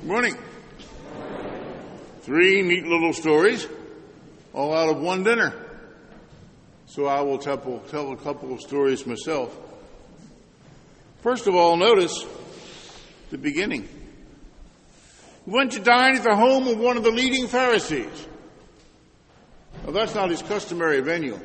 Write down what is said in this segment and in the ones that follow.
Morning. Three neat little stories, all out of one dinner. So I will tell a couple of stories myself. First of all, notice the beginning. He went to dine at the home of one of the leading Pharisees. Now, that's not his customary venue.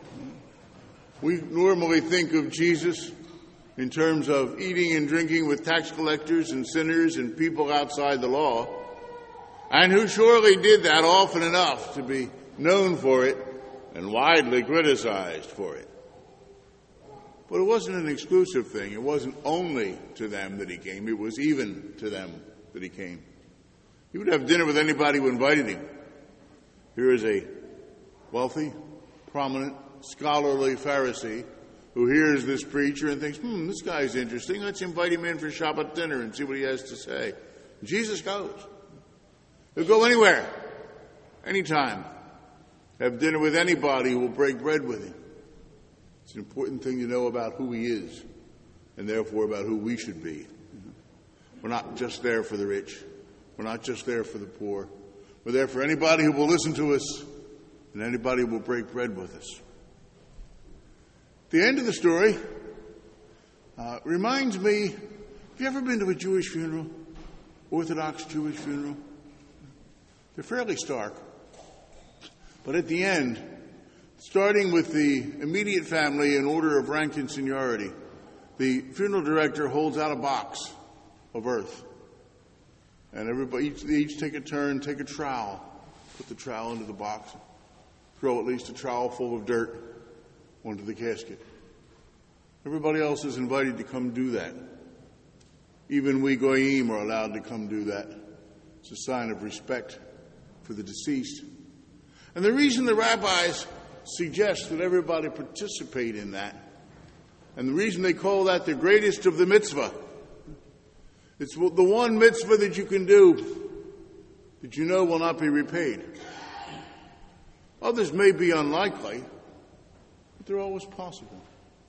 We normally think of Jesus in terms of eating and drinking with tax collectors and sinners and people outside the law, and who surely did that often enough to be known for it and widely criticized for it. But it wasn't an exclusive thing. It wasn't only to them that he came. It was even to them that he came. He would have dinner with anybody who invited him. Here is a wealthy, prominent, scholarly Pharisee who hears this preacher and thinks, this guy's interesting. Let's invite him in for Shabbat dinner and see what he has to say. Jesus goes. He'll go anywhere, anytime. Have dinner with anybody who will break bread with him. It's an important thing to know about who he is, and therefore about who we should be. We're not just there for the rich. We're not just there for the poor. We're there for anybody who will listen to us and anybody who will break bread with us. The end of the story reminds me, have you ever been to a Jewish funeral? Orthodox Jewish funeral? They're fairly stark. But at the end, starting with the immediate family in order of rank and seniority, the funeral director holds out a box of earth. And everybody, they each take a turn, take a trowel, put the trowel into the box, throw at least a trowel full of dirt onto the casket. Everybody else is invited to come do that. Even we goyim are allowed to come do that. It's a sign of respect for the deceased. And the reason the rabbis suggest that everybody participate in that, and the reason they call that the greatest of the mitzvah, it's the one mitzvah that you can do that you know will not be repaid. Others may be unlikely, but they're always possible.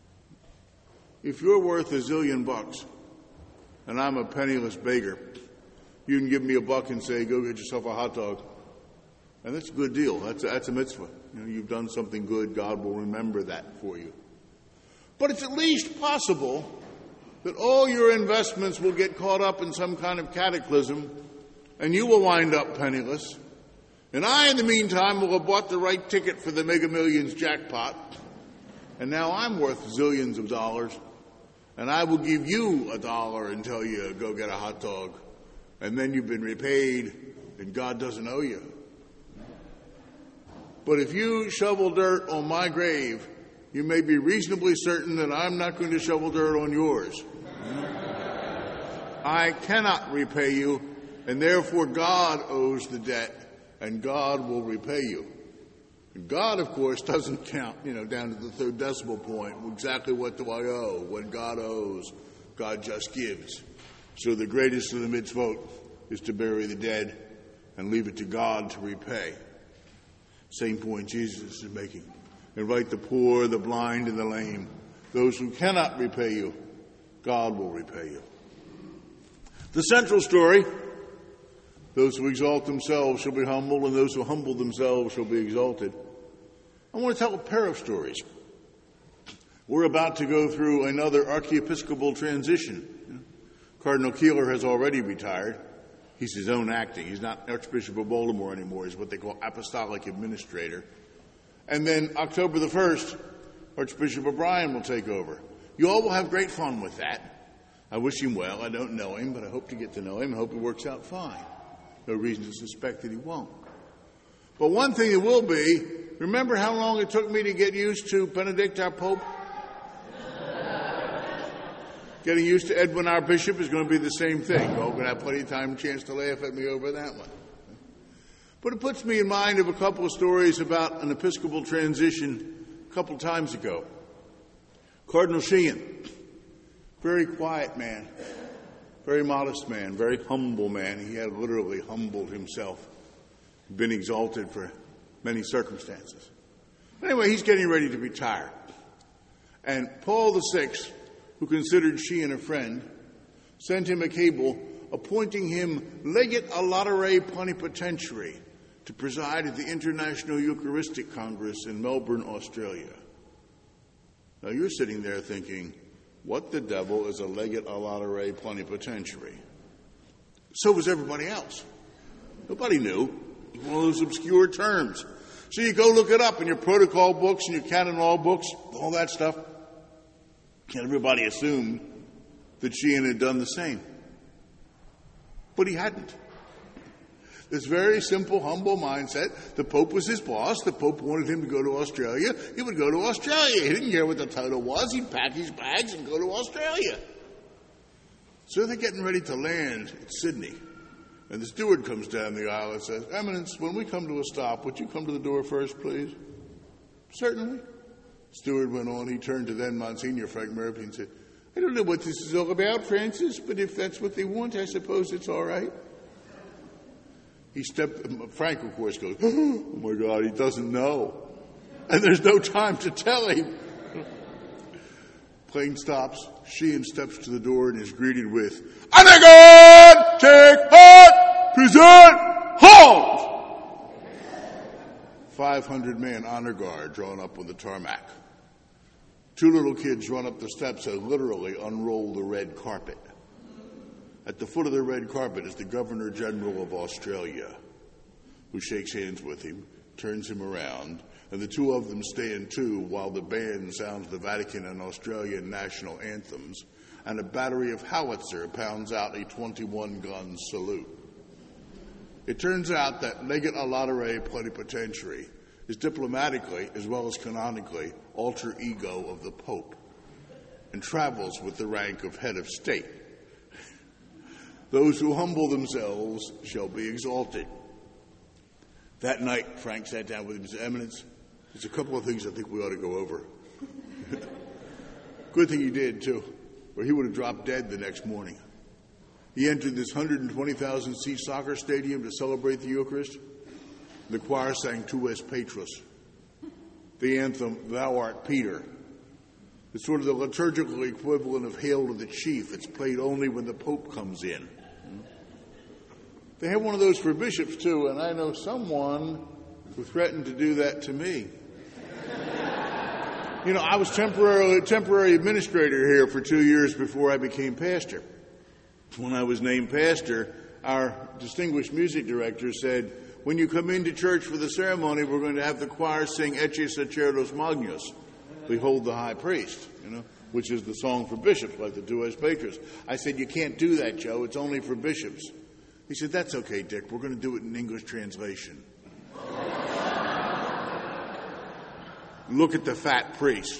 If you're worth $1 zillion and I'm a penniless beggar, you can give me $1 and say, go get yourself a hot dog. And that's a good deal. That's a mitzvah. You've done something good. God will remember that for you. But it's at least possible that all your investments will get caught up in some kind of cataclysm and you will wind up penniless. And I, in the meantime, will have bought the right ticket for the Mega Millions jackpot. And now I'm worth zillions of dollars. And I will give you $1 and tell you, go get a hot dog. And then you've been repaid and God doesn't owe you. But if you shovel dirt on my grave, you may be reasonably certain that I'm not going to shovel dirt on yours. I cannot repay you, and therefore God owes the debt, and God will repay you. And God, of course, doesn't count, down to the third decimal point. Exactly what do I owe? When God owes, God just gives. So the greatest of the mitzvot is to bury the dead and leave it to God to repay. Same point Jesus is making. Invite the poor, the blind, and the lame. Those who cannot repay you, God will repay you. The central story, those who exalt themselves shall be humbled, and those who humble themselves shall be exalted. I want to tell a pair of stories. We're about to go through another archiepiscopal transition. Cardinal Keeler has already retired. He's his own acting. He's not Archbishop of Baltimore anymore. He's what they call apostolic administrator. And then October the 1st, Archbishop O'Brien will take over. You all will have great fun with that. I wish him well. I don't know him, but I hope to get to know him. I hope it works out fine. No reason to suspect that he won't. But one thing it will be, remember how long it took me to get used to Benedict, our Pope? Getting used to Edwin, our Bishop, is going to be the same thing. You're all going to have plenty of time and chance to laugh at me over that one. But it puts me in mind of a couple of stories about an Episcopal transition a couple times ago. Cardinal Sheehan, very quiet man, very modest man, very humble man. He had literally humbled himself, been exalted for many circumstances. Anyway, he's getting ready to retire. And Paul VI, who considered Sheehan a friend, sent him a cable appointing him legate a latere plenipotentiary to preside at the International Eucharistic Congress in Melbourne, Australia. Now you're sitting there thinking, what the devil is a legate a latere plenipotentiary? So was everybody else. Nobody knew. It was one of those obscure terms. So you go look it up in your protocol books and your canon law books, all that stuff. And everybody assumed that Sheehan had done the same. But he hadn't. This very simple, humble mindset. The Pope was his boss. The Pope wanted him to go to Australia. He would go to Australia. He didn't care what the title was. He'd pack his bags and go to Australia. So they're getting ready to land at Sydney. And the steward comes down the aisle and says, Eminence, when we come to a stop, would you come to the door first, please? Certainly. Steward went on. He turned to then Monsignor Frank Murphy and said, I don't know what this is all about, Francis, but if that's what they want, I suppose it's all right. Frank, of course, goes, oh, my God, he doesn't know. And there's no time to tell him. Plane stops. Sheehan steps to the door and is greeted with, Honor God, take heart, present, halt! 500-man honor guard drawn up on the tarmac. 2 little kids run up the steps and literally unroll the red carpet. At the foot of the red carpet is the Governor General of Australia, who shakes hands with him, turns him around, and the 2 of them stand too while the band sounds the Vatican and Australian national anthems, and a battery of howitzer pounds out a 21-gun salute. It turns out that legate a latere plenipotentiary is diplomatically, as well as canonically, alter ego of the Pope, and travels with the rank of head of state. Those who humble themselves shall be exalted. That night, Frank sat down with him and said, Eminence, there's a couple of things I think we ought to go over. Good thing he did, too, or he would have dropped dead the next morning. He entered this 120,000-seat soccer stadium to celebrate the Eucharist. The choir sang Tu es Petrus, the anthem, Thou art Peter. It's sort of the liturgical equivalent of Hail to the Chief. It's played only when the Pope comes in. They have one of those for bishops, too, and I know someone who threatened to do that to me. You know, I was temporary administrator here for 2 years before I became pastor. When I was named pastor, our distinguished music director said, when you come into church for the ceremony, we're going to have the choir sing Ecce Sacerdos Magnus, Behold the High Priest, which is the song for bishops, like the Tu es Petrus. I said, you can't do that, Joe. It's only for bishops. He said, that's okay, Dick. We're going to do it in English translation. Look at the fat priest.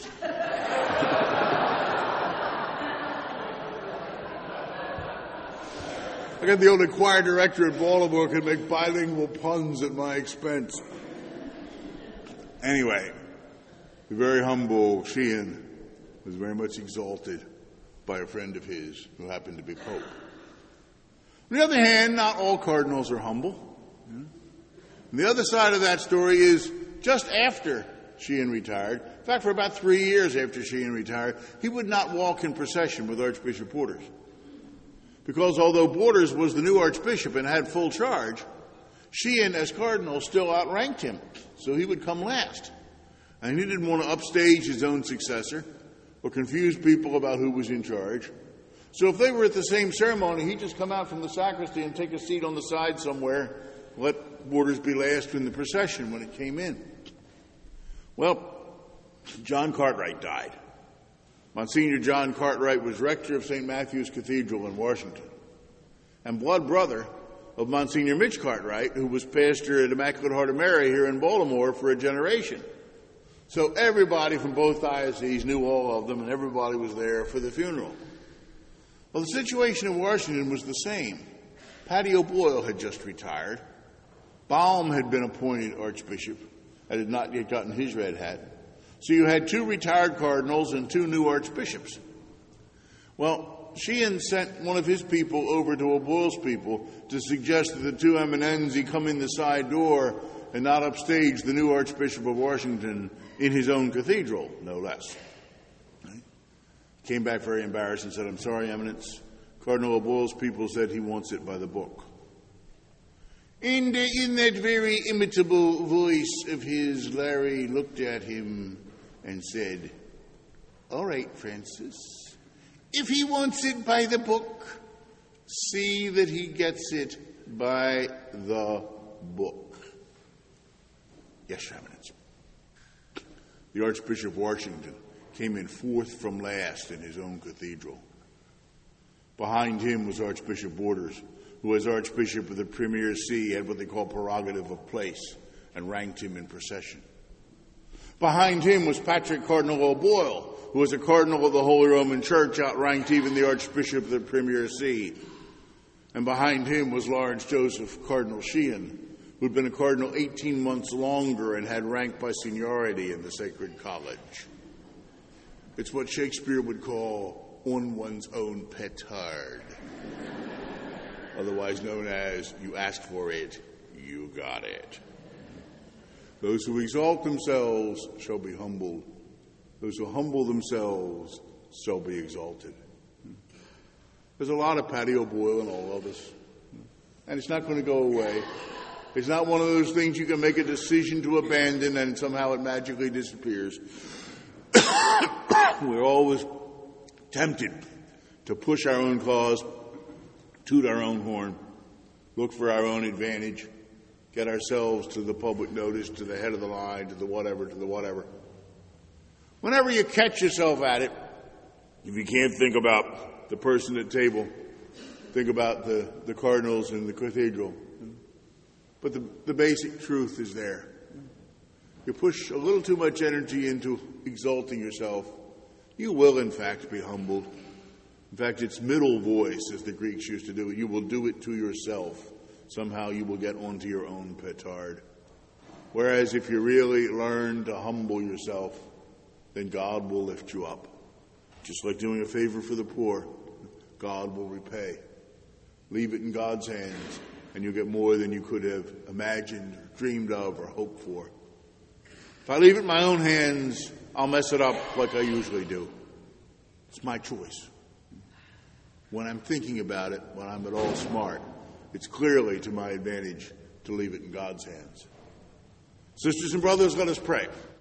I got the only choir director in Baltimore who can make bilingual puns at my expense. Anyway, the very humble Sheehan was very much exalted by a friend of his who happened to be Pope. On the other hand, not all cardinals are humble. And the other side of that story is just after Sheehan retired, in fact, for about 3 years after Sheehan retired, he would not walk in procession with Archbishop Borders. Because although Borders was the new archbishop and had full charge, Sheehan, as cardinal, still outranked him, so he would come last. And he didn't want to upstage his own successor or confuse people about who was in charge. So if they were at the same ceremony, he'd just come out from the sacristy and take a seat on the side somewhere, let Borders be last in the procession when it came in. Well, John Cartwright died. Monsignor John Cartwright was rector of St. Matthew's Cathedral in Washington and blood brother of Monsignor Mitch Cartwright, who was pastor at Immaculate Heart of Mary here in Baltimore for a generation. So everybody from both dioceses knew all of them, and everybody was there for the funeral. Well, the situation in Washington was the same. Patty O'Boyle had just retired. Baum had been appointed archbishop and had not yet gotten his red hat. So you had 2 retired cardinals and 2 new archbishops. Well, Sheehan sent one of his people over to O'Boyle's people to suggest that the 2 eminenzi come in the side door and not upstage the new Archbishop of Washington in his own cathedral, no less. Right? Came back very embarrassed and said, I'm sorry, Eminence, Cardinal O'Boyle's people said he wants it by the book. And in that very imitable voice of his, Larry looked at him and said, "All right, Francis, if he wants it by the book, see that he gets it by the book." Yes, Your Eminence. The Archbishop of Washington came in fourth from last in his own cathedral. Behind him was Archbishop Borders, who as Archbishop of the Premier See had what they call prerogative of place and ranked him in procession. Behind him was Patrick Cardinal O'Boyle, who was a cardinal of the Holy Roman Church, outranked even the Archbishop of the Premier See. And behind him was Lawrence Joseph Cardinal Sheehan, who'd been a cardinal 18 months longer and had rank by seniority in the Sacred College. It's what Shakespeare would call on one's own petard, otherwise known as you asked for it, you got it. Those who exalt themselves shall be humbled. Those who humble themselves shall be exalted. There's a lot of Patty O'Boyle in all of us, and it's not going to go away. It's not one of those things you can make a decision to abandon and somehow it magically disappears. We're always tempted to push our own cause, toot our own horn, look for our own advantage, get ourselves to the public notice, to the head of the line, to the whatever. Whenever you catch yourself at it, if you can't think about the person at table, think about the cardinals in the cathedral. But the basic truth is there. You push a little too much energy into exalting yourself, you will, in fact, be humbled. In fact, it's middle voice, as the Greeks used to do. You will do it to yourself. Somehow you will get onto your own petard. Whereas if you really learn to humble yourself, then God will lift you up. Just like doing a favor for the poor, God will repay. Leave it in God's hands, and you'll get more than you could have imagined, dreamed of, or hoped for. If I leave it in my own hands, I'll mess it up like I usually do. It's my choice. When I'm thinking about it, when I'm at all smart, it's clearly to my advantage to leave it in God's hands. Sisters and brothers, let us pray.